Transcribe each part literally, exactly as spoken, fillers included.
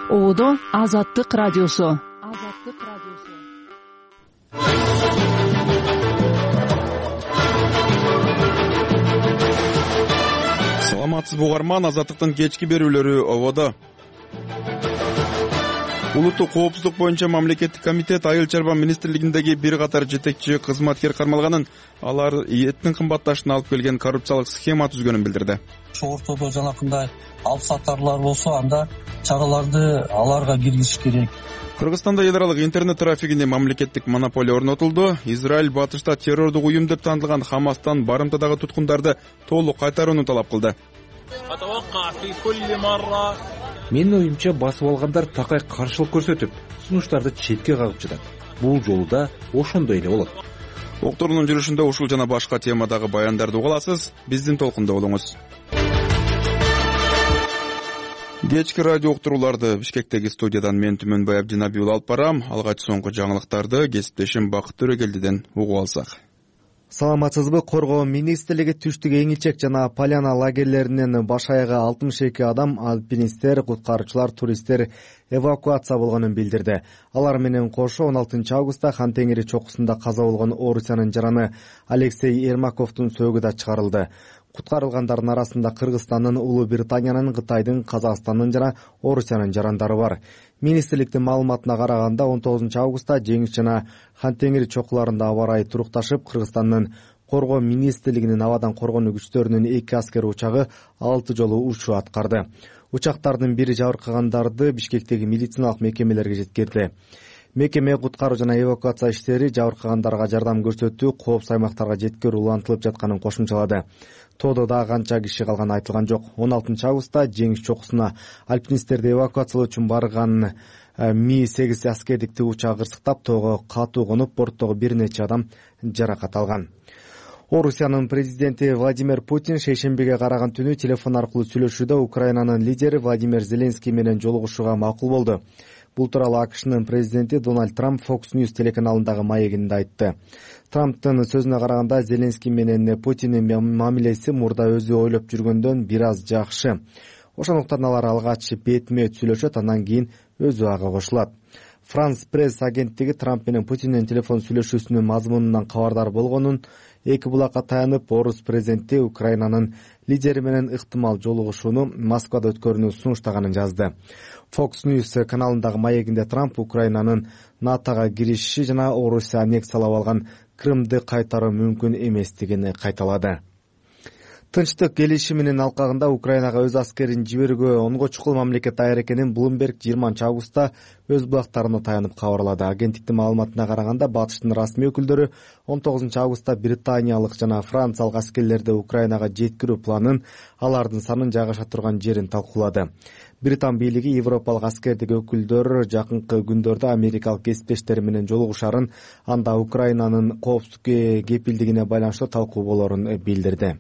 Оодо Азаттык радиосу. Саламатсыз угарман, Азаттыктын кечки берүүлөрү ободо. Улуттук коопсуздук боюнча мамлекеттик комитет Айыл чарба министрлигиндеги бир катар жетекчи кызматкер кармалганын, алар эттин кымбатташына алып келген коррупциялык схема түзгөнүн билдирди. Ошо ортодо жанакындай алып сатарлар болсо, анда чараларды аларга киргизиш керек. Кыргызстанда эл аралык интернет трафигине мамлекеттик монополия орнотулду. Израиль батышта террордук уюм деп танылган Хамастан барымтадагы туткундарды толук кайтарууну талап кылды. Менин оюмча басып алгандар такай каршылык көрсөтүп, сунуштарды четке кагып жатат. Бул жолу да ошондой эле болот. Окторунун жүрүшүндө ушул жана башка темадагы баяндарды уга аласыз. Биздин толкунда болуңуз. Кечки радио уктурууларды Бишкектеги студиядан мен Түмөнбай Абдинабиул алып барам. Алгач соңку жаңылыктарды кесиптешим Бакыт Төрөгелдиден угуп алсак. Саламатсызбы? Коргоо министрлиги Түштүк Эңичек жана Поляна лагерлеринен баш аягы алтымыш эки адам, альпинисттер, куткаруучулар, туристтер эвакуация болгонун билдирди. Алар менен кошо он алтынчы августта Хан-Теңири чокусунда каза болгон Орусиянын жараны Алексей Ермаковдун сөөгү да чыгарылды. Куткарылгандардын арасында Кыргызстандын, Улуу Британиянын, Кытайдын, Казакстандын жана Орусиянын жарандары бар. Министрликтин маалыматына караганда он тогузунчу августта Жеңиш жана Хан-Теңири чокуларында аба ырайы турукташып, Кыргызстандын Коргоо министрлигинин абадан коргонуу күчтөрүнүн эки аскери учагы алты жолу учуу аткарды. Учактардын бири жабыркагандарды Бишкектеги медициналык мекемелерге жеткирди. Мекеме куткаруу жана эвакуация иштери жабыркагандарга жардам көрсөтүү, коопсуз аймактарга жеткирүү улантылып жатканын кошумчалады. Тоодо да канча киши калганы айтылган жок. он алтынчы августта Жеңиш чокусуна альпинисттерди эвакуациялоо үчүн барган Ми сегиз аскердик түү учагы кырсыктап, тоого катуу конуп, борттогу бир нече адам жаракат алган. Орусиянын президенти Владимир Путин шейшембиге караган түнү телефон аркылуу сүйлөшүүдө Украинанын лидери Владимир Зеленский менен жолугушууга макул болду. Бул тууралуу АКШнын президенти Дональд Трамп Fox News телеканалындагы маегинде айтты. Трамптын сөзүнө караганда, Зеленский менен Путиндин мамилеси мурда өзү ойлоп жүргөндөн бир аз жакшы. Ошондуктан алар алгач бетме-бет сүйлөшөт, андан кийин өзү ага кошулат. Франс пресс агенттиги Трамп менен Путиндин телефон сүйлөшүүсүнүн мазмунунан кабардар болгонун эки булакка таянып, орус президенти Украинанын лидери менен ыктымал жолугушууну Москвада өткөрүүнү сунуштаганын жазды. Fox News каналындагы маегинде Трамп Украинанын натога кириши жана Орусия аннексиялап алган Крымды кайтаруу мүмкүн эместигин кайталады. Тынчтык келишиминин алкагында Украинага өз аскерин жиберүүгө онго чукул мамлекет даяр экенин Bloomberg жыйырманчы августта өз булактарына таянып кабарлады. Агенттиктин маалыматына караганда, батыштын расмий өкүлдөрү он тогузунчу августта британиялык жана франциялык аскерлерди Украинага жеткирүү планын, алардын санын жайгаша турган жерин талкуулады. Британ бийлиги европалык аскердик өкүлдөр жакынкы күндөрдө америкалык кесиптештери менен жолугушарын, анда Украинанын коопсуздукка кепилдигине байланыштуу талкуу болорун билдирди.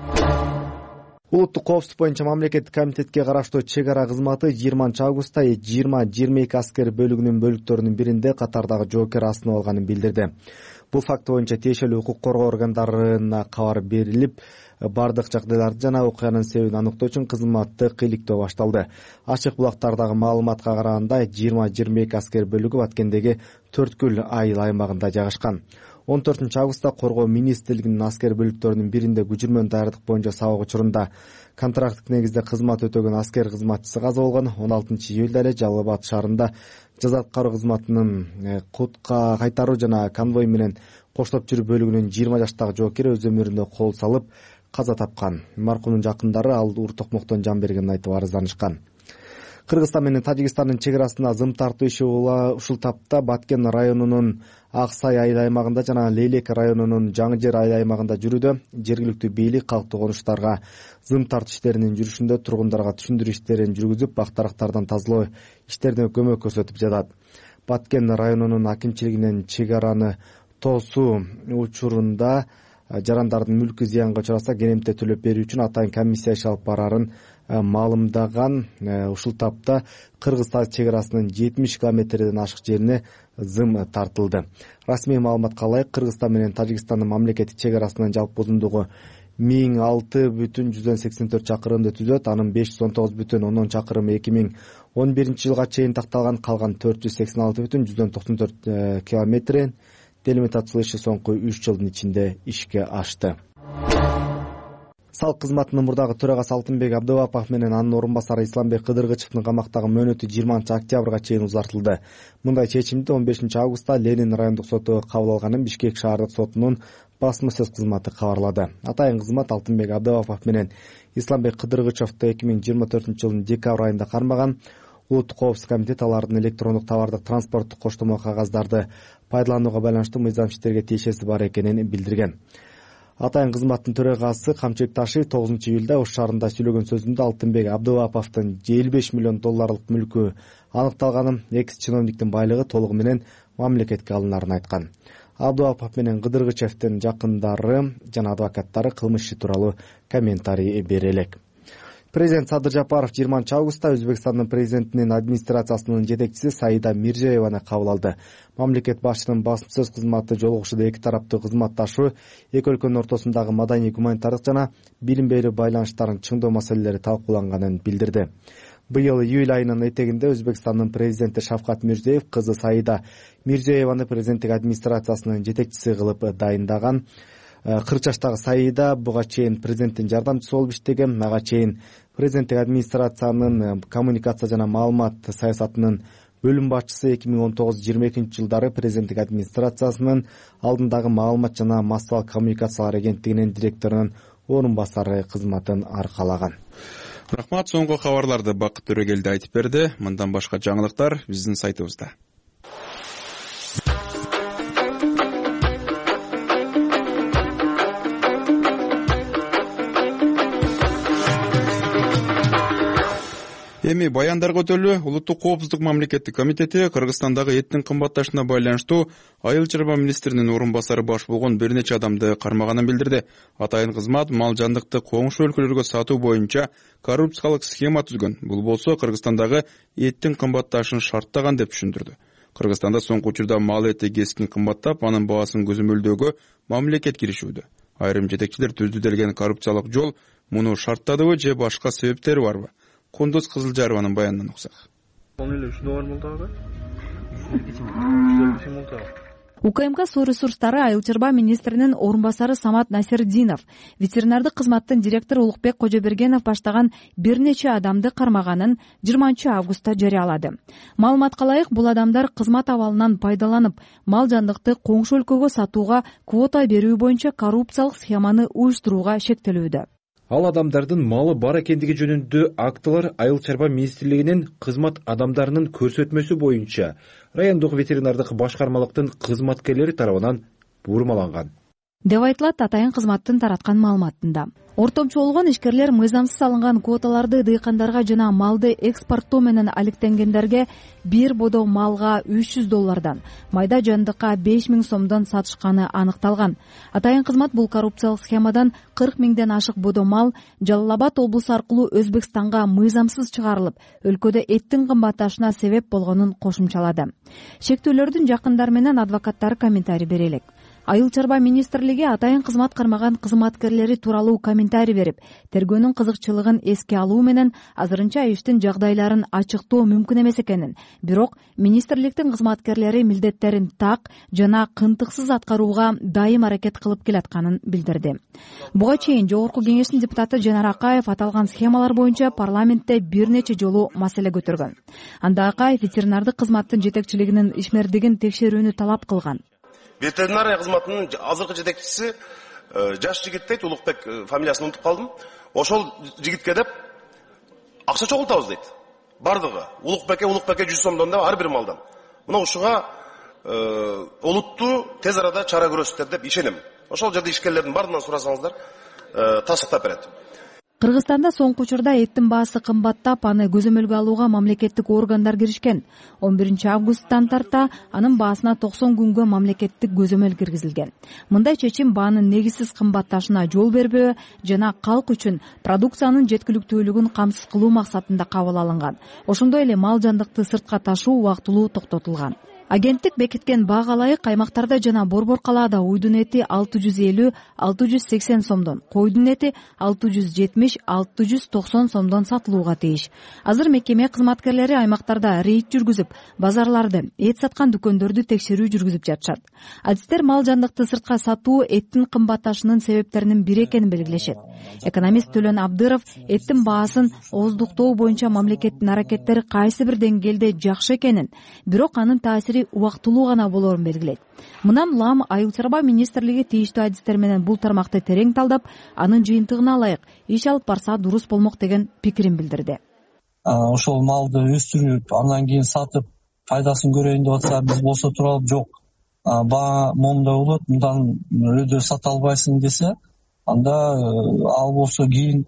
Улуттук коопсуздук боюнча мамлекеттик комитетке караштуу чек ара кызматы жыйырманчы августта жыйырма жыйырма эки аскер бөлүгүнүн бөлүктөрүнүн биринде катардагы жоокер асынып алганын билдирди. Бул факт боюнча тиешелүү укук коргоо органдарына кабар берилип, бардык жагдайларды жана окуянын себебин аныктоо үчүн кызматты кыйлыктоо башталды. Ачык булактардагы маалыматка караганда, жыйырма жыйырма эки аскер бөлүгү Баткендеги Төрткүл айыл аймагында жайгашкан. он төртүнчү августта Коргоо министрлигинин аскер бөлүктөрүнүн биринде күчүрмөн даярдык боюнча сабак учурунда контракттык негизде кызмат өтөгөн аскер кызматчысы каза болгон. он алтынчы июлда эле Жалал Абад шаарында жаза аткаруу кызматынын кутка кайтаруу жана конвой менен коштоп жүрүү бөлүгүнүн жыйырма жаштагы жоокери өз өмүрүнө кол салып каза тапкан. Маркумдун жакындары ал ур токмоктон жан бергенин айтып арызданышкан. Кыргызстан менен Тажикстандын чек арасында зым тартуу иши ушул тапта Баткен районунун Аксай айыл аймагында жана Лейлек районунун Жаңы Жер айыл аймагында жүрүүдө. Жергиликтүү бийлик калктуу конуштарга зым тартуу иштеринин жүрүшүндө тургундарга түшүндүрүү иштерин жүргүзүп, бактарактардан тазалоо иштерине көмөк көрсөтүп жатат. Баткен районунун акимчилигинен чек араны тоосуу учурунда жарандардын мүлкү зыянга учураса керемте төлөп берүү үчүн атайын комиссия иш алып барарын маалымдаган. Ушул тапта Кыргыз-Тажик чек арасынын жетимиш километрден ашык жерине зым тартылды. Расмий маалыматка ылайык, Кыргызстан менен Тажикстандын мамлекеттик чек арасынын жалпы узундугу миң алты бүтүн жүздөн сексен төрт чакырымды түзөт. Анын беш жүз он тогуз бүтүн ондон чакырымы эки миң он биринчи жылга чейин такталган, калган төрт жүз сексен алты бүтүн жүздөн токсон төрт километрин делимитациялоо иши соңку үч жылдын ичинде ишке ашты. Салк кызматынын мурдагы төрагасы Алтынбек Абдыбапов менен анын орун басары Исламбек Кыдыргычевдин камактагы мөөнөтү жыйырманчы октябрга чейин узартылды. Мындай чечимди он бешинчи августта Ленин райондук соту кабыл алганын Бишкек шаардык сотунун басма-сөз кызматы кабарлады. Атайын кызмат Алтынбек Абдыбапов менен Исламбек Кыдыргычевди эки миң жыйырма төртүнчү жылдын декабрь айында кармаган. Улуттук коопсуздук комитет алардын электрондук товардык транспорттук коштомо кагаздарды пайдаланууга байланыштуу мыйзамчилерге тиешеси бар экенин билдирген. Атайын кызматтын төрагасы Камчыбек Ташиев тогузунчу июлда Ош шаарында сүйлөгөн сөзүндө Алтынбек Абдыбаповдун элүү беш миллион долларлык мүлкү аныкталганын, экс чиновниктин байлыгы толугу менен мамлекетке алынарын айткан. Абдыбапов менен Кыдыргычевдин жакындары жана адвокаттары кылмыш иши тууралуу комментарий бере элек. Президент Садыр Жапаров жыйырманчы августта Өзбекстандын президентинин администрациясынын жетекчиси Саида Миржиеваны кабыл алды. Мамлекет башчынын басма-сөз кызматы жолугушууда эки тараптуу кызматташуу, эки өлкөнүн ортосундагы маданий, гуманитардык жана билим берүү байланыштарын чыңдоо маселелери талкууланганын билдирди. Быйыл июль айынын этегинде Өзбекстандын президенти Шавкат Мирзиев кызы Саида Миржиеваны президенттик администрациясынын жетекчиси кылып дайындаган. кырк жаштагы Саида буга чейин президенттин жардамчысы болуп иштеген, ага чейин президенттик администрациянын коммуникация жана маалымат саясатынын бөлүм башчысы, эки миң он тогуз жыйырма экинчи жылдары президенттик администрациясынын алдындагы маалымат жана массалык коммуникациялар агенттигинин директорунун орун басары кызматын аркалаган. Рахмат, соңку кабарларды Бакыт Төрөгелди айтып берди. Мындан башка жаңылыктар биздин сайтыбызда. Эми баяндар көтөлүү. Улуттук коопсуздук мамлекеттик комитети Кыргызстандагы эттин кымбатташына байланыштуу айыл чарба министринин орун басары баш болгон бир нече адамды кармаганын билдирди. Атайын кызмат мал жандыкты коңшу өлкөлөргө сатуу боюнча коррупциялык схема түзгөн. Бул болсо Кыргызстандагы эттин кымбатташын шарттаган деп түшүндүрдү. Кыргызстанда соңку учурда мал эти кескин кымбаттап, анын баасын көзөмөлдөөгө мамлекет киришүүдө. Айрым жетекчилер түздү коррупциялык жол муну шарттадыбы же башка себептери барбы? Кундуз Кызылжарованын баянынан уксак. УКМК суу ресурстары айыл чарба министринин орун басары Самат Насирдинов, ветеринардык кызматтын директору Улукбек Кожобергенов баштаган бир нече адамды кармаганын жыйырманчы августта жарыялады. Маалыматка ылайык, бул адамдар кызмат абалынан пайдаланып, мал жандыкты коңшу өлкөгө сатууга квота берүү боюнча коррупциялык схеманы уюштурууга шектелүүдө. Ал адамдардын малы бар экендиги жөнүндө актылар айыл чарба министрлигинин кызмат адамдарынын көрсөтмөсү боюнча райондук ветеринардык башкармалыктын кызматкерлери тарабынан бурмаланган деп айтылат атайын кызматтын тараткан маалыматында. Ортомчолгон ишкерлер мыйзамсыз алынган квоталарды дыйкандарга жана малды экспорттоо менен алектенгендерге бир бодо малга үч жүз доллардан, майда жандыкка беш миң сомдон сатышканы аныкталган. Атайын кызмат бул коррупциялык схемадан кырк миңден ашык бодо мал Жалал Абад облусу аркылуу Өзбекстанга мыйзамсыз чыгарылып, өлкөдө эттин кымбатташына себеп болгонун кошумчалады. Шектүүлөрдүн жакындары менен адвокаттары комментарий бере элек. Айыл чарба министрлиги атайын кызмат кармаган кызматкерлери тууралуу комментарий берип, тергөөнүн кызыкчылыгын эске алуу менен азырынча иштин жагдайларын ачыктоо мүмкүн эмес экенин, бирок министрликтин кызматкерлери милдеттерин так жана кынтыксыз аткарууга дайым аракет кылып келатканын билдирди. Буга чейин Жогорку кеңештин депутаты Жанар Акаев аталган схемалар боюнча парламентте бир нече жолу маселе көтөргөн. Анда Акаев ветеринардык кызматтын жетекчилигинин ишмердигин текшерүүнү талап кылган. Ветеринария кызматынын азыркы жетекчиси жаш жигит дейт, Улукбек фамилиясын унутуп калдым. Ошол жигитке деп акча чогултабыз дейт. Бардыгы Улукбекке Улукбекке жүз сомдон деп ар бир малдан. Мына ушуга олуттуу тез арада чара көрөсүздөр деп ишенем. Ошол жерде ишкерлердин бардынан сурасаңыздар тасыктап берет. Кыргызстанда соңку учурда эттин баасы кымбаттап, аны көзөмөлгө алууга мамлекеттик органдар киришкен. он биринчи августтан тарта анын баасына токсон күнгө мамлекеттик көзөмөл киргизилген. Мындай чечим баанын негизсиз кымбатташына жол бербөө жана калк үчүн продукциянын жеткиликтүүлүгүн камсыз кылуу максатында кабыл алынган. Ошондой эле мал жандыкты сыртка ташуу убактылуу токтотулган. Агенттик бекиткен бага ылайык аймактарда жана Борбор калаада уйдун эти алты жүз элүү алты жүз сексен сомдон, койдун эти алты жүз жетимиш алты жүз токсон сомдон сатылууга тийиш. Азыр мекеме кызматкерлери аймактарда рейд жүргүзүп, базарларды, эт саткан дүкөндөрдү текшерүү жүргүзүп жатышат. Адистер мал жандыкты сыртка сатуу эттин кымбатташынын себептеринин бири экенин белгилешет. Экономист Төлөн Абдыров эттин баасын ооздуктоо боюнча мамлекеттин аракеттери кайсы бир деңгээлде жакшы экенин, бирок анын таасири убактылуу гана болоорун белгилейт. Мындан улам Айыл чарба министрлиги тийиштүү адистер менен бул тармакты терең талдап, анын жыйынтыгына ылайык иш алып барса дурус болмок деген пикирин билдирди. Ошол малды өстүрүп, андан кийин сатып, пайдасын көрөйүн деп атса, биз болсо туралып жок. Баа момундай болот, мындан өйдө сата албайсың десе, анда ал болсо кийин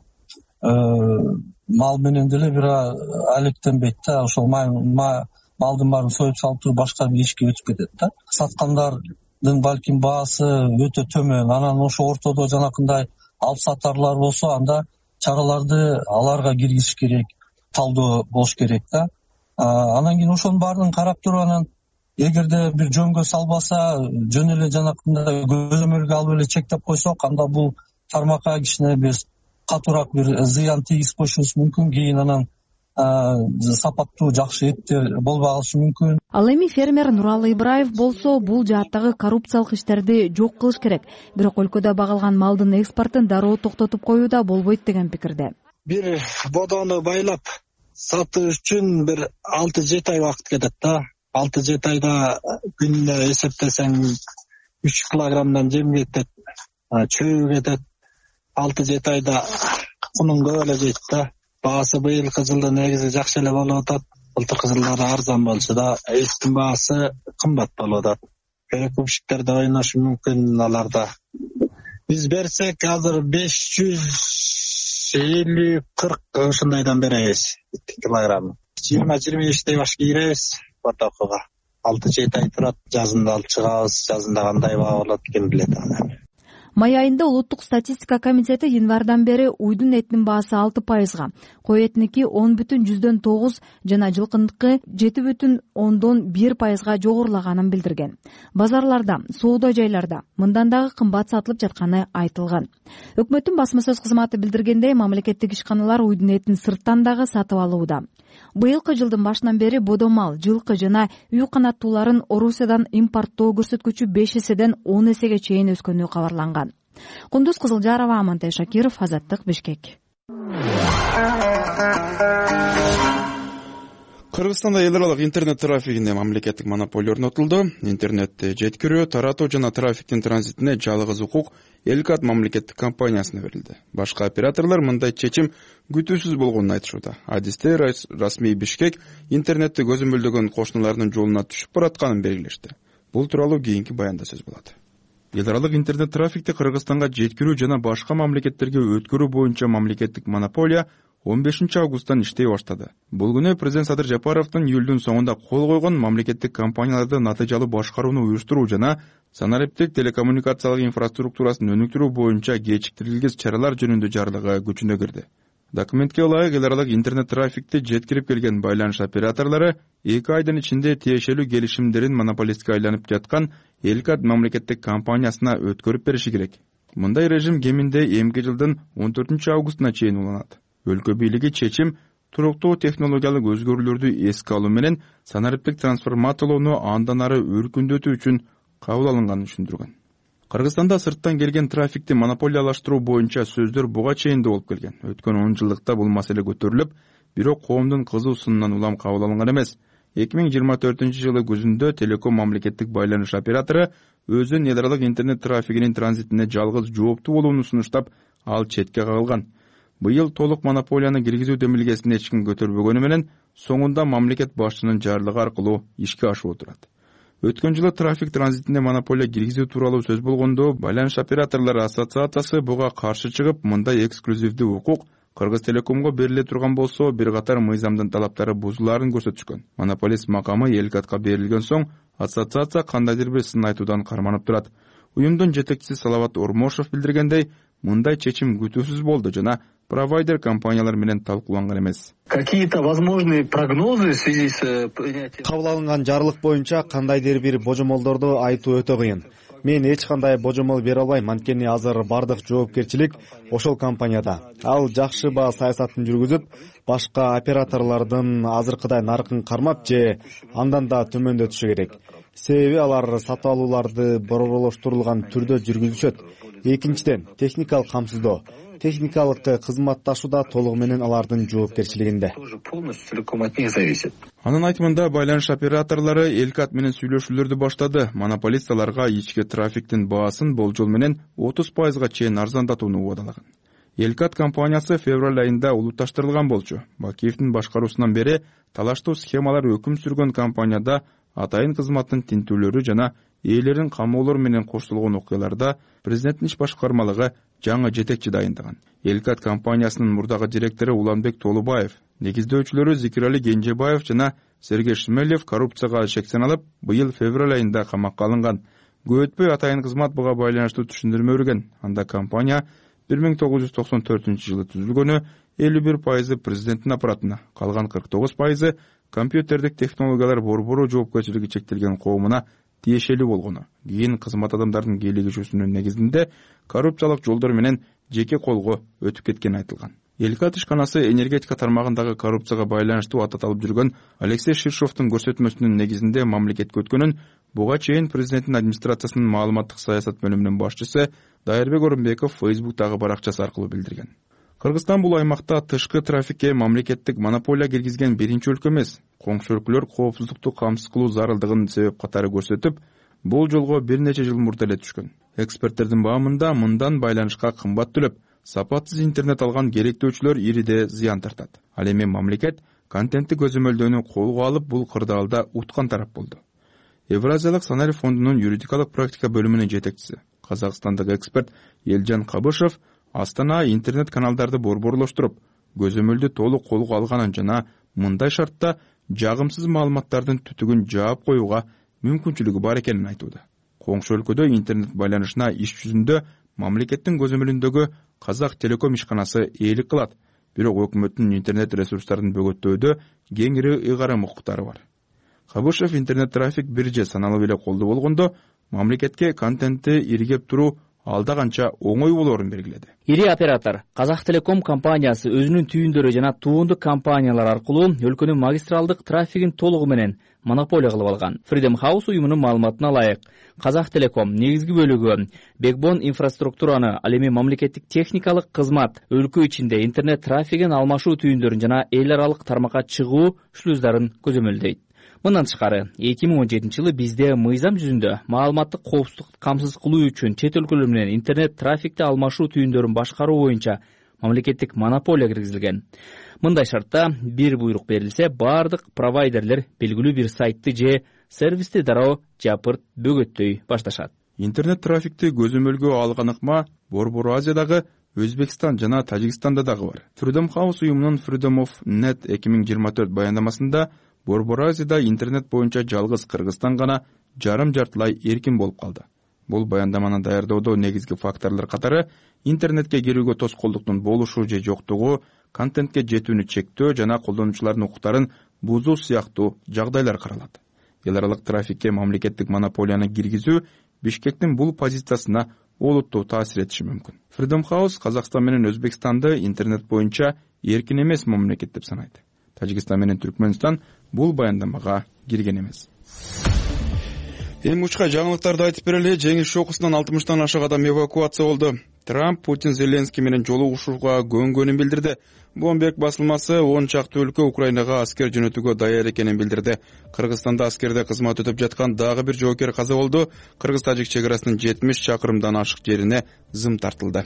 мал менен деле бир алектенбейт да, ошол малдын баарын союп салып туруп башка бир ишке өтүп кетет да. Саткандардын балким баасы өтө төмөн, анан ошо ортодо жанакындай алып сатарлар болсо, анда чараларды аларга киргизиш керек, талдоо болуш керек да. Анан кийин ошонун баарын карап туруп, анан эгерде бир жөнгө салбаса, жөн эле жанакындай көзөмөлгө алып эле чектеп койсок, анда бул тармакка кичине биз катуураак бир зыян тийгизип коюшубуз мүмкүн. Кийин анан сапаттуу жакшы эттер болбой калышы мүмкүн. Ал эми фермер Нуралы Ибраев болсо бул жааттагы коррупциялык иштерди жок кылыш керек, бирок өлкөдө багылган малдын экспортун дароо токтотуп коюуда болбойт деген пикирде. Бир бодону байлап сатыш үчүн бир алты жети ай убакыт кетет да. алты жети айда күнүнө эсептесең үч килограммдан жем кетет, чөбү кетет. алты жети айда кунун көп эле жейт да. Баасы быйылкы жылда негизи жакшы эле болуп атат. Былтыркы жылдары арзан болчу да, эттин баасы кымбат болуп атат. Перекупщиктерде ойношу мүмкүн аларда. Биз берсек азыр беш жүз элүү кырк ушундайдан беребиз килограмм. жыйырма жыйырма бештей баш кийребиз потокуга. алты жети ай турат, жазында алып чыгабыз. Жазында кандай баа болот ким билет аны. Май айында Улуттук статистика комитети январдан бери уйдун этинин баасы алты пайызга, кой этиники он бүтүн жүздөн тогуз жана жылкыныкы жети бүтүн ондон бир пайызга жогорулаганын билдирген. Базарларда, соода жайларда мындан дагы кымбат сатылып жатканы айтылган. Өкмөттүн басма сөз кызматы билдиргендей, мамлекеттик ишканалар уйдун этин сырттан дагы сатып алууда. Быйылкы жылдын башынан бери бодомал, жылкы жана үй канаттууларын Орусиядан импорттоо көрсөткүчү беш эседен он эсеге чейин өскөнү кабарланган. Кундуз Кызылжарова, Амантай Шакиров, Азаттык, Бишкек. Кыргызстанда эл аралык интернет трафигине мамлекеттик монополия орнотулду. Интернетти жеткирүү, таратуу жана трафиктин транзитине жалгыз укук Элкат мамлекеттик компаниясына берилди. Башка операторлор мындай чечим күтүүсүз болгонун айтышууда. Адистер расмий Бишкек интернетти көзөмөлдөгөн кошуналарынын жолуна түшүп баратканын белгилешти. Бул тууралуу кийинки баянда сөз болот. Эл аралык интернет трафикти Кыргызстанга жеткирүү жана башка мамлекеттерге өткөрүү боюнча мамлекеттик монополия он бешинчи августтан иштей баштады. Бул күнү президент Садыр Жапаровдун июлдун соңунда кол койгон мамлекеттик компанияларды натыйжалуу башкарууну уюштуруу жана санариптик телекоммуникациялык инфраструктурасын өнүктүрүү боюнча кечиктирилгис чаралар жөнүндө жарлыгы күчүнө кирди. Документке ылайык эл аралык интернет трафикти жеткирип келген байланыш операторлору эки айдын ичинде тиешелүү келишимдерин монополистке айланып жаткан Элкат мамлекеттик компаниясына өткөрүп бериши керек. Мындай режим кеминде эмки жылдын он төртүнчү августуна чейин уланат. Өлкө бийлиги чечим туруктуу технологиялык өзгөрүүлөрдү эске алуу менен санариптик трансформациялоону андан ары өркүндөтүү үчүн кабыл алынганын түшүндүргөн. Кыргызстанда сырттан келген трафикти монополиялаштыруу боюнча сөздөр буга чейин да болуп келген. Өткөн он жылдыкта бул маселе көтөрүлүп, бирок коомдун кызуу сынынан улам кабыл алынган эмес. эки миң жыйырма төртүнчү жылы күзүндө Телеком мамлекеттик байланыш оператору өзүнүн эл аралык интернет трафигинин транзитине жалгыз жооптуу болууну сунуштап, ал четке кагылган. Быйыл толук монополияны киргизүү демилгесин эч ким көтөрбөгөнү менен соңунда мамлекет башчынын жарлыгы аркылуу ишке ашып отурат. Өткөн жылы трафик транзитине монополия киргизүү тууралуу сөз болгондо, байланыш операторлору ассоциациясы буга каршы чыгып, мындай эксклюзивдүү укук Кыргыз Телекомго бериле турган болсо, бир катар мыйзамдын талаптары бузулаарын көрсөтүшкөн. Монополист макамы Элкатка берилген соң, ассоциация кандайдыр бир сын айтуудан карманып турат. Уюмдун жетекчиси Салават Ормошов билдиргендей, мындай чечим күтүүсүз болду жана провайдер компаниялар менен талкууланган эмес. Какие-то возможные прогнозы в связи с принятием... Кабыл алынган жарлык боюнча кандайдыр бир божомолдорду айтуу өтө кыйын. Мен эч кандай божомол бере албайм, анткени азыр бардык жоопкерчилик ошол компанияда. Ал жакшы баа саясатын жүргүзүп, башка операторлордун азыркыдай наркын кармап же андан да төмөндөтүшү керек. Себеби алар сатып алууларды борборлоштурулган түрдө жүргүзүшөт. Экинчиден, техникалык камсыздоо. Техникалык кызматташуу да толугу менен алардын жоопкерчилигинде. Анын айтымында байланыш операторлору Элкат менен сүйлөшүүлөрдү баштады. Монополисталарга ички трафиктин баасын болжол менен отуз пайызга чейин арзандатууну убадалаган. Элкат компаниясы февраль айында улутташтырылган болчу. Бакиевдин башкаруусунан бери талаштуу схемалар өкүм сүргөн компанияда атайын кызматтын тинтүүлөрү жана ээлерин камоолор менен коштолгон окуяларда президенттин иш башкармалыгы жаңы жетекчи дайындаган. Элкат компаниясынын мурдагы директору Уланбек Толубаев, негиздөөчүлөрү Зикирали Генжебаев жана Сергей Шмелев коррупцияга шектен алып, быйыл февраль айында камакка алынган. Көп өтпөй атайын кызмат буга байланыштуу түшүндүрмө берген. Анда компания бир миң тогуз жүз токсон төртүнчү жылы түзүлгөнү, элүү бир пайызы президенттин аппаратына, калган кырк тогуз пайызы компьютердик технологиялар борбору жоопкерчилиги чектелген коомуна тиешелүү болгону. Кийин кызмат адамдардын кийлигишүүсүнүн негизинде коррупциялык жолдор менен жеке колго өтүп кеткени айтылган. Элкат ишканасы энергетика тармагындагы коррупцияга байланыштуу атат алып жүргөн Алексей Ширшовдун көрсөтмөсүнүн негизинде мамлекетке өткөнүн буга чейин президенттин администрациясынын маалыматтык саясат бөлүмүнүн башчысы Дайырбек Орунбеков Фейсбуктагы баракчасы аркылуу билдирген. Кыргызстан бул аймакта тышкы трафикке мамлекеттик монополия киргизген биринчи өлкө эмес. Коңшу өлкөлөр коопсуздукту камсыз кылуу зарылдыгын себеп катары көрсөтүп, бул жолго бир нече жыл мурда эле түшкөн. Эксперттердин баамында мындан байланышка кымбат төлөп, сапатсыз интернет алган керектөөчүлөр ириде зыян тартат. Ал эми мамлекет контентти көзөмөлдөөнү колго алып, бул кырдаалда уткан тарап болду. Евразиялык сценарий фондунун юридикалык практика бөлүмүнүн жетекчиси, казакстандык эксперт Элжан Кабышев Астана интернет каналдарды борборлоштуруп, көзөмөлдү толук колго алганын жана мындай шартта жагымсыз маалыматтардын түтүгүн жаап коюуга мүмкүнчүлүгү бар экенин айтууда. Коңшу өлкөдө интернет байланышына иш жүзүндө мамлекеттин көзөмөлүндөгү Казак Телеком ишканасы ээлик кылат, бирок өкмөттүн интернет ресурстарын бөгөттөөдө кеңири ыйгарым укуктары бар. Кабышев интернет трафик бир же саналып эле колдо болгондо мамлекетке контентти иргеп туруу алда канча оңой болоорун белгиледи. Ири оператор Казак Телеком компаниясы өзүнүн түйүндөрү жана туундук компаниялар аркылуу өлкөнүн магистралдык трафигин толугу менен монополия кылып алган. Freedom House уюмунун маалыматына ылайык, Казак Телеком негизги бөлүгү бекбон инфраструктураны, ал эми мамлекеттик техникалык кызмат, өлкө ичинде интернет трафигин алмашуу түйүндөрүн жана эл аралык тармакка чыгуу шлюздарын көзөмөлдөйт. Мындан тышкары, эки миң он жетинчи жылы бизде мыйзам жүзүндө маалыматтык коопсуздукту камсыз кылуу үчүн чет өлкөлөр менен интернет трафикти алмашуу түйүндөрүн башкаруу боюнча мамлекеттик монополия киргизилген. Мындай шартта бир буйрук берилсе, бардык провайдерлер белгилүү бир сайтты же сервисти дароо жапырт бөгөттөй башташат. Интернет трафикти көзөмөлгө алган ыкма Борбор Азиядагы Өзбекстан жана Тажикстанда дагы бар. Freedom House уюмунун Freedom of Net эки миң жыйырма төрт баяндамасында Борбор Азияда интернет боюнча жалгыз Кыргызстан гана жарым жартылай эркин болуп калды. Бул баяндаманы даярдоодо негизги факторлор катары интернетке кирүүгө тоскоолдуктун болушу же жоктугу, контентке жетүүнү чектөө жана колдонуучулардын укуктарын бузуу сыяктуу жагдайлар каралат. Эл аралык трафикке мамлекеттик монополияны киргизүү Бишкектин бул позициясына олуттуу таасир этиши мүмкүн. Freedom House Казакстан менен Өзбекстанды интернет боюнча эркин эмес мамлекет деп санайт. Тажикстан менен Түркмөнстан бул баяндамага кирген эмес. Эми учка жаңылыктарды айтып берели. Жеңиш шокусунан алтымыштан ашык адам эвакуация болду. Трамп Путин Зеленский менен жолугушууга көнгөнүн билдирди. Bloomberg басылмасы он чакты өлкө Украинага аскер жөнөтүүгө даяр экенин билдирди. Кыргызстанда аскерде кызмат өтөп жаткан дагы бир жоокер каза болду. Кыргыз-тажик чек арасынын жетимиш чакырымдан ашык жерине зым тартылды.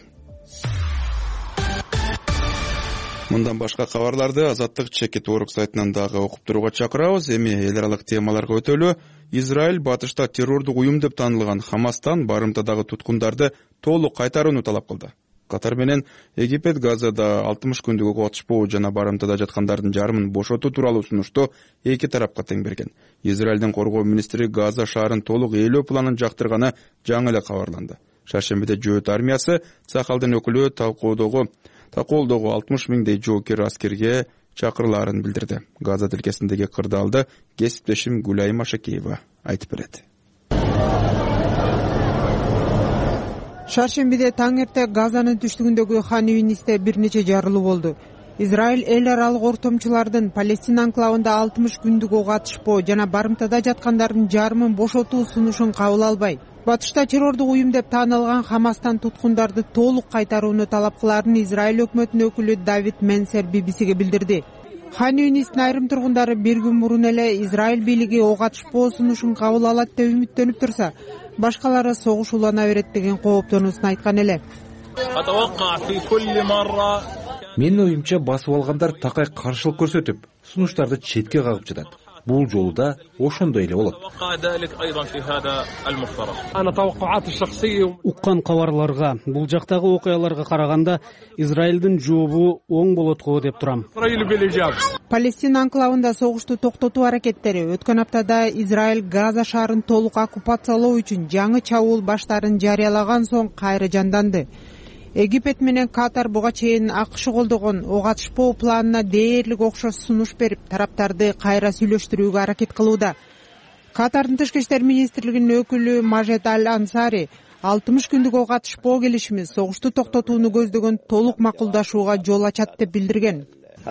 Мындан башка кабарларды Азаттык Чекит Орг сайтынан дагы окуп турууга чакырабыз. Эми эл аралык темаларга өтөлү. Израиль батышта террордук уюм деп таанылган Хамастан барымтадагы туткундарды толук кайтарууну талап кылды. Катар менен Египет Газада алтымыш күндүк атышпоо жана барымтада жаткандардын жарымын бошотуу тууралуу сунушту эки тарапка тең берген. Израилдин коргоо министри Газа шаарын толук ээлөө планын жактырганы жаңы эле кабарланды. Шаршембиде Жөөт армиясы Цахалдын өкүлү талкуудогу такоолдогу алтымыш миңдей жоокер аскерге чакырылаарын билдирди. Газа тилкесиндеги кырдаалды кесиптешим Гүлайым Машакеева айтып берет. Шаршембиде таң эрте Газанын түштүгүндөгү Хан Юнисте бир нече жарылуу болду. Израиль эл аралык ортомчулардын Палестина анклавында алтымыш күндүк ок атышпоо жана барымтада жаткандардын жарымын бошотуу сунушун кабыл албай, батышта террордук уюм деп таанылган Хамастан туткундарды толук кайтарууну талап кылаарын Израиль өкмөтүнүн өкүлү Давид Менсер би би сиге билдирди. Хан Юнистин айрым тургундары бир күн мурун эле Израиль бийлиги ок атышпоо сунушун кабыл алат деп үмүттөнүп турса, башкалары согуш улана берет деген кооптонуусун айткан эле. Менин оюмча басып алгандар такай каршылык көрсөтүп, сунуштарды четке кагып жатат. Бул жолу да ошондой эле болот. Уккан кабарларга, бул жактагы окуяларга караганда Израилдин жообу оң болот го деп турам. Палестина анклавында согушту токтотуу аракеттери өткөн аптада Израиль Газа шаарын толук оккупациялоо үчүн жаңы чабуул баштарын жарыялаган соң кайра жанданды. Египет менен Катар буга чейин АКШ колдогон ок атышпоо планына дээрлик окшош сунуш берип, тараптарды кайра сүйлөштүрүүгө аракет кылууда. Катардын тышкы иштер министрлигинин өкүлү Мажед Аль-Ансари алтымыш күндүк ок атышпоо келишими согушту токтотууну көздөгөн толук макулдашууга жол ачат деп билдирген.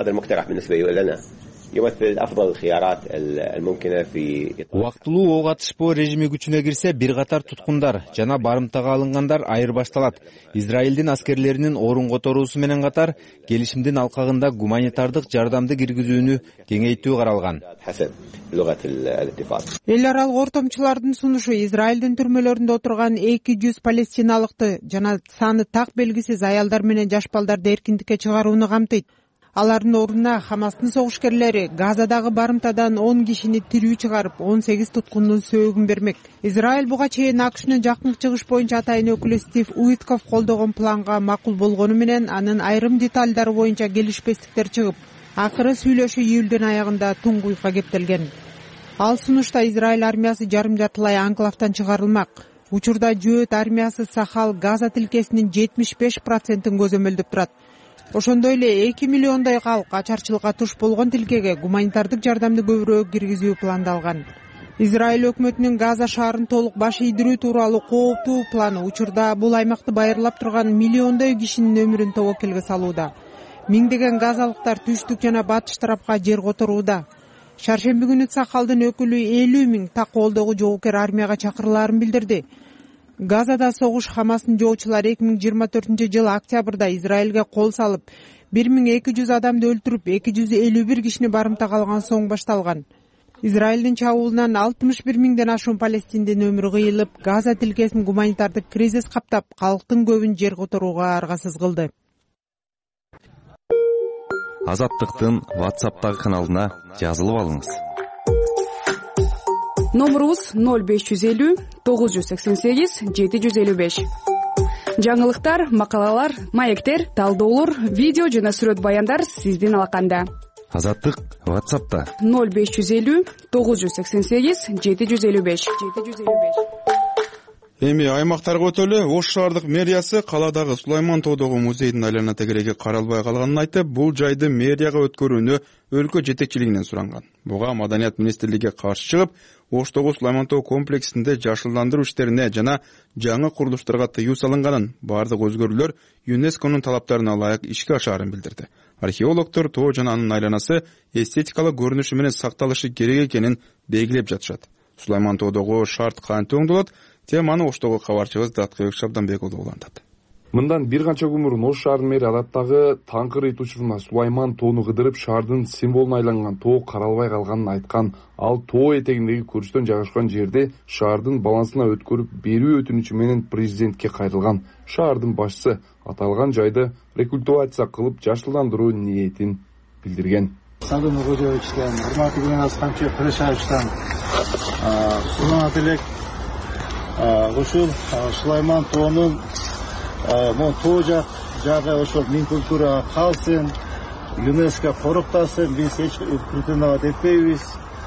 Убактылуу ок атышпоо режими күчүнө кирсе, бир катар туткундар жана барымтага алынгандар айырбашталат. Израилдин аскерлеринин орун которуусу менен катар келишимдин алкагында гуманитардык жардамды киргизүүнү кеңейтүү каралган. Эл аралык ортомчулардын сунушу Израилдин түрмөлөрүндө отурган эки жүз палестиналыкты жана саны так белгисиз аялдар менен жаш балдарды эркиндикке чыгарууну камтыйт. Алардын ордуна Хамастын согушкерлери Газадагы барымтадан он кишини тирүү чыгарып, он сегиз туткундун сөөгүн бермек. Израиль буга чейин АКШнын жакын чыгыш боюнча атайын өкүлү Стив Уитков колдогон планга макул болгону менен анын айрым деталдары боюнча келишпестиктер чыгып, акыры сүйлөшүү июлдун аягында туңгуйга кептелген. Ал сунушта Израиль армиясы жарым жартылай анклавтан чыгарылмак. Учурда жөөт армиясы Сахал Газа тилкесинин жетимиш беш процентин көзөмөлдөп турат. Ошондой эле эки миллиондой калк ачарчылыкка туш болгон тилкеге гуманитардык жардамды көбүрөөк киргизүү пландалган. Израиль өкмөтүнүн Газа шаарын толук баш ийдирүү тууралуу кооптуу планы учурда бул аймакты байырлап турган миллиондой кишинин өмүрүн тобокелге салууда. Миңдеген газалыктар түштүк жана батыш тарапка жер которууда. Шаршемби күнү Сахалдын өкүлү элүү миң такоолдогу жоокер армияга чакырылаарын билдирди. Газада согуш Хамастын жоочулары эки миң жыйырма төртүнчү жыл октябрда Израилге кол салып, бир миң эки жүз адамды өлтүрүп, эки жүз элүү бир кишини барымтага алган соң башталган. Израилдин чабуулунан алтымыш бир миңден ашуун палестиндин өмүрү кыйылып, Газа тилкесин гуманитардык кризис каптап, калктын көбүн жер которууга аргасыз кылды. Азаттыктын WhatsApp'тагы каналына жазылып алыңыз. Номерубуз ноль беш жүз элүү тогуз жүз сексен сегиз жети жүз элүү беш. Жаңылыктар, макалалар, маектер, талдоолор, видео жана сүрөт баяндар сиздин алаканда. Азаттык WhatsApp'та ноль беш жүз элүү тогуз жүз сексен сегиз жети жүз элүү беш. Эми аймактарга өтөлү. Ош шаардык мэриясы каладагы Сулайман тоодогу музейдин айлана тегереги каралбай калганын айтып, бул жайды мэрияга өткөрүүнү өлкө жетекчилигинен суранган. Буга Маданият министрлиги каршы чыгып, Оштогу Сулайман тоо комплексинде жашылдандыруу иштерине жана жаңы курулуштарга тыюу салынганын, бардык өзгөрүүлөр ЮНЕСКОнун талаптарына ылайык ишке ашаарын билдирди. Археологдор тоо жана анын айланасы эстетикалык көрүнүшү менен сакталышы керек экенин белгилеп жатышат. Сулайман тоодогу шарт кантип оңдолот? Теманы Оштогу кабарчыбыз Даткыбек Шабданбек уулу улантат. Мындан бир канча күн мурун Ош шаарынын мэри адаттагы таңкыр ит учуруна Сулайман тоону кыдырып шаардын символуна айланган тоо каралбай калганын айткан. Ал тоо этегиндеги көрүштөн жайгашкан жерде шаардын балансына өткөрүп берүү өтүнүчү менен президентке кайрылган. Шаардын башчысы аталган жайды рекультивация кылып жашылдандыруу ниетин билдирген. Садым Угодевичтен, урматтуу Геннадий Скамчев Кырышаевичтен суунат элек ушул Сулайман тоонун Мо тоо жак жагы ошол мин культура калсын, ЮНЕСКО короктасын, биз эч претендовать этпейбиз.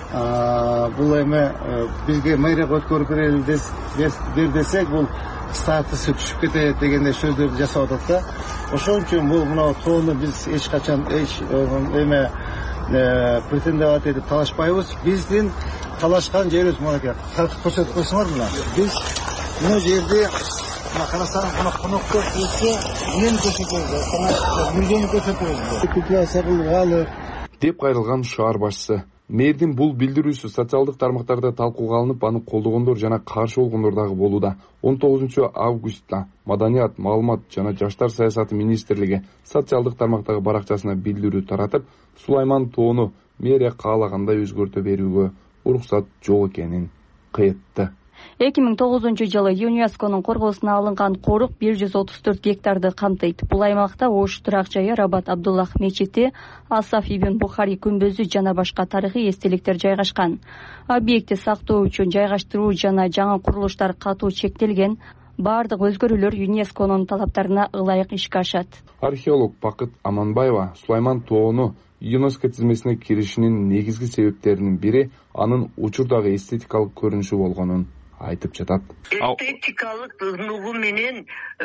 бул эме бизге мэрияга өткөрүп бер десек бул статусу түшүп кетет дегендей сөздөрдү жасап атат да. Ошон үчүн бул мына тоону биз эч качан эч эме претендовать этип талашпайбыз. Биздин талашкан жерибиз мынакей көрсөтүп койсоңор мына. Биз мына жерде карасаң мына коноктор келсе эмни көрсөтөбүз, миргени көрсөтөбүз. Культивация кылгалы деп кайрылган шаар башчысы. Мэрдин бул билдирүүсү социалдык тармактарда талкууга алынып, аны колдогондор жана каршы болгондор дагы болууда. он тогузунчу августта Маданият, маалымат жана жаштар саясаты министрлиги социалдык тармактагы баракчасына билдирүү таратып, Сулайман тоону мэрия каалагандай өзгөртө берүүгө уруксат жок экенин кыйтты. эки миң тогузунчу жылы ЮНЕСКОнун коргоосуна алынган корук бир жүз отуз төрт гектарды камтыйт. Бул аймакта Ош турак жайы, Рабат Абдуллах мечити, Асаф ибн Бухари күмбөзү жана башка тарыхый эстеликтер жайгашкан. Объектти сактоо үчүн жайгаштыруу жана жаңы курулуштар катуу чектелген. Бардык өзгөрүүлөр ЮНЕСКОнун талаптарына ылайык ишке ашат. Археолог Бакыт Аманбаева Сулайман тоону ЮНЕСКО тизмесине киришинин негизги себептеринин бири анын учурдагы эстетикалык көрүнүшү болгонун айтып жатат. Эстетикалык нугу менен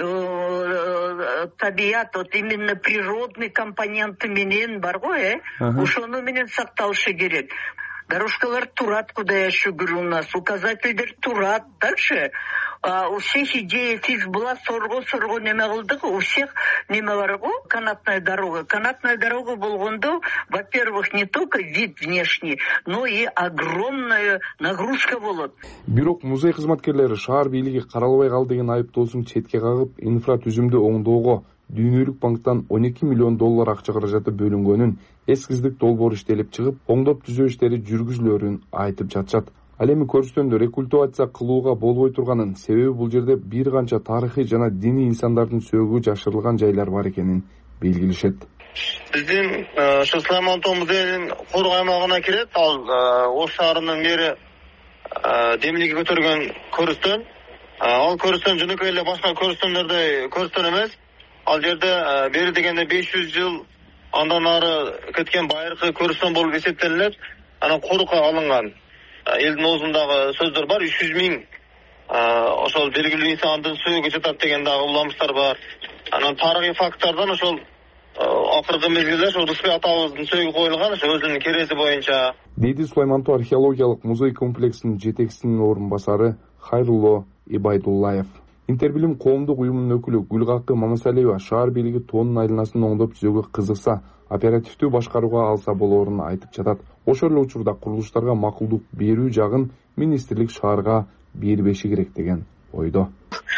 табият, вот именно природный компоненты менен бар го, э? Ошону менен сакталышы керек. Дорожкалар турат, куда я шугру у нас, указательдер турат. Дальше а, у всех идея фикс была сорго-сорго неме кылдык, у всех неме бар го, канатная дорога. Канатная дорога болгондо, во-первых, не только вид внешний, но и огромная нагрузка болот. Бирок музей кызматкерлери шаар бийлиги каралбай калды деген айыптоосун четке кагып, инфра түзүмдү оңдоого Дүйнөлүк банктан он эки миллион доллар акча каражаты бөлүнгөнүн, эскиздик долбоор иштелип чыгып, оңдоп түзөө иштери жүргүзүлөрүн айтып жатышат. Ал эми көрүштөндө рекультивация кылууга болбой турганын, себеби бул жерде бир канча тарыхый жана диний инсандардын сөөгү жашырылган жайлар бар экенин белгилешет. Биздин ошо Сулайман тоо музейинин кору аймагына кирет. Ал Ош шаарынын мэри демилиги көтөргөн көрүстөн. Ал көрүстөн жөнөкөй эле башка көрүстөндөрдөй көрүстөн эмес. Ал жерде бери дегенде беш жүз жыл андан ары кеткен байыркы көрүстөн болуп эсептелинет. Анан корукка алынган элдин оозундагы сөздөр бар. үч жүз миң ошол белгилүү инсандын сөөгү жатат деген дагы уламыштар бар. Анан тарыхый факттардан ошол акыркы мезгилде ошол Рыспек атабыздын сөөгү коюлган, ошо өзүнүн керези боюнча. Деди Сулайман тоо археологиялык музей комплексинин жетекчисинин орун басары Хайрулло Ибайдуллаев. Интербилим коомдук уюмунун өкүлү Гүлгакы Мамасалиева шаар бийлиги тоонун айланасын оңдоп түзүүгө кызыкса, оперативдүү башкарууга алса болоорун айтып жатат. Ошол эле учурда курулуштарга макулдук берүү жагын министрлик шаарга бербеши керек деген ойдо.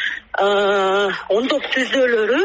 Оңдоп түзөөлөрү,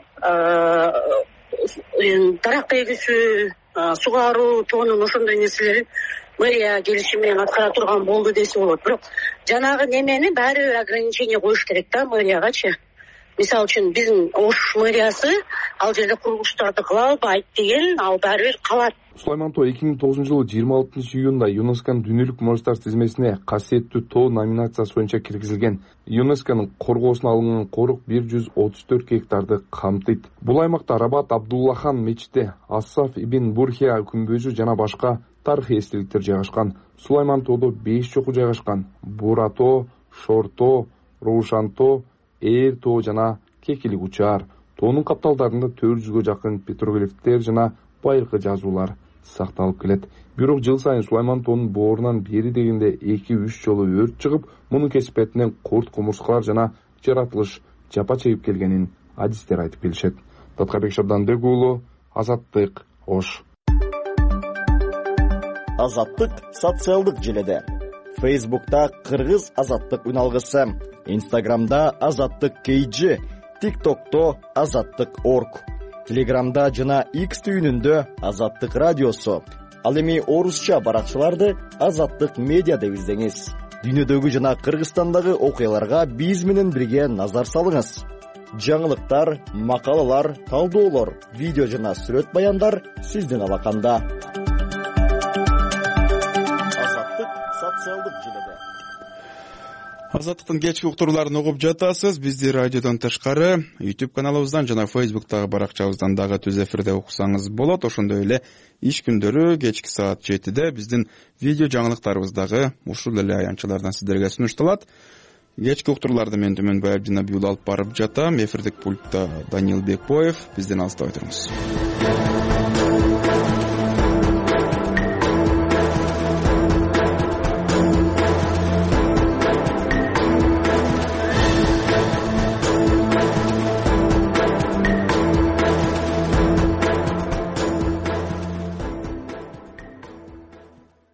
дарак эгүүсү, сугаруу, тоонун ошондой нерселерин мэрия келишими менен аткара турган болду десе болот. Бирок жанагы немени баары бир ограничение коюш керек да мэриягачы. Мисалы үчүн биздин Ош мэриясы ал жерде курулуштарды кыла албайт деген, ал баары бир калат. Сулайман тоо эки миң тогузунчу жылы жыйырма алтынчы июнда ЮНЕСКОнун дүйнөлүк мурастар тизмесине касиеттүү тоо номинациясы боюнча киргизилген. ЮНЕСКОнун коргоосуна алынган корук бир жүз отуз төрт гектарды камтыйт. Бул аймакта Рабат Абдуллахан мечити, Асаф ибн Бурхия күмбөзү жана башка тарыхый эстеликтер жайгашкан. Сулайман тоодо беш чоку жайгашкан. Бура тоо, Шор тоо, Роушан тоо, Эр тоо жана Кекилик учаар. Тоонун капталдарында төрт жүзгө жакын петроглифтер жана байыркы жазуулар сакталып келет. Бирок жыл сайын Сулайман тоонун боорунан бери дегенде эки үч жолу өрт чыгып, мунун кесипетинен курт кумурскалар жана жаратылыш жапа чегип келгенин адистер айтып келишет. Таткарбек Шабдандык уулу, Азаттык, Ош. Азаттык социалдык желеде. Фейсбукта Кыргыз Азаттык үналгысы, Инстаграмда Азаттык кейджи, ТикТокто Азаттык орг, Телеграмда жана X түйүнүндө Азаттык радиосу. Ал эми орусча баракчаларды Азаттык медиа деп издеңиз. Дүйнөдөгү жана Кыргызстандагы окуяларга биз менен бирге назар салыңыз. Жаңылыктар, макалалар, талдоолор, видео жана сүрөт баяндар сиздин алаканда. Азаттыктын кечки уктурууларын угуп жатасыз. Бизди радиодон тышкары YouTube каналыбыздан жана Facebook'тагы баракчабыздан дагы түз эфирде уксаңыз болот. Ошондой эле иш күндөрү кечки саат жетиде биздин видео жаңылыктарыбыз дагы ушул эле аянтчалардан сиздерге сунушталат. Кечки уктурууларды мен Түмөнбай Абдинабиул алып барып жатам. Эфирдик пультта Даниил Бекбоев. Бизден алыстабай туруңуз.